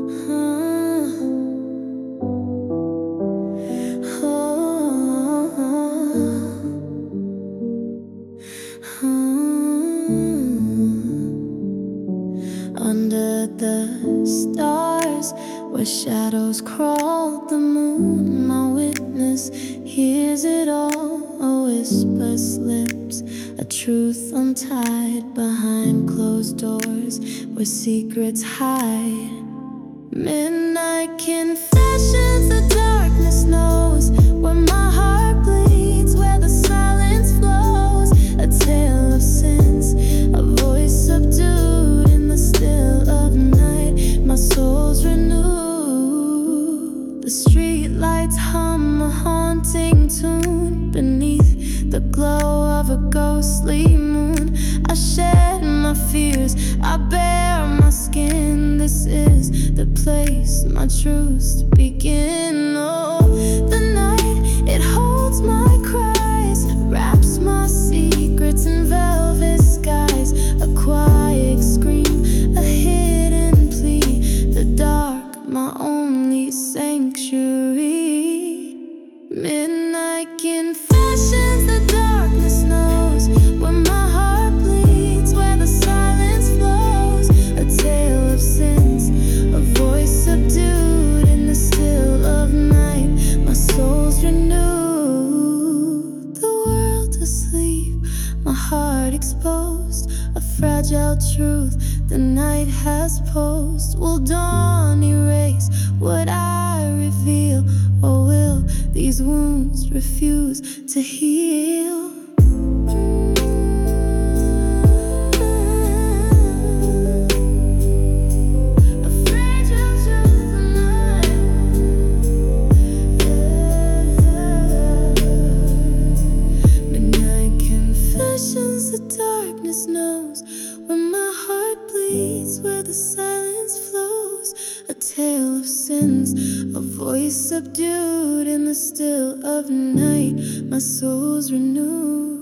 Under the stars, where shadows crawl, the moon, my witness, hears it all. A whisper slips, a truth untied behind closed doors, where secrets hide. Midnight confessions, the darkness knows where my heart bleeds, where the silence flows. A tale of sins, a voice subdued in the still of night. My soul's renewed. The street lights hum a haunting tune beneath the glow of a ghostly moon. I shed my fears, I bare my skin. This is the place my truths begin. Oh, the night, it holds my cries, wraps my secrets in velvet skies. A quiet scream, a hidden plea, the dark, my only sanctuary. Midnight confessions, the darkness knows where my heart bleeds, where the silence flows. A tale of sins, a voice subdued in the still of night. My soul's renewed. The world asleep, my heart exposed, a fragile truth the night has posed. Will dawn erase what I reveal, or will these wounds refuse to heal? The darkness knows where my heart bleeds, where the silence flows. A tale of sins, a voice subdued in the still of night. My soul's renewed.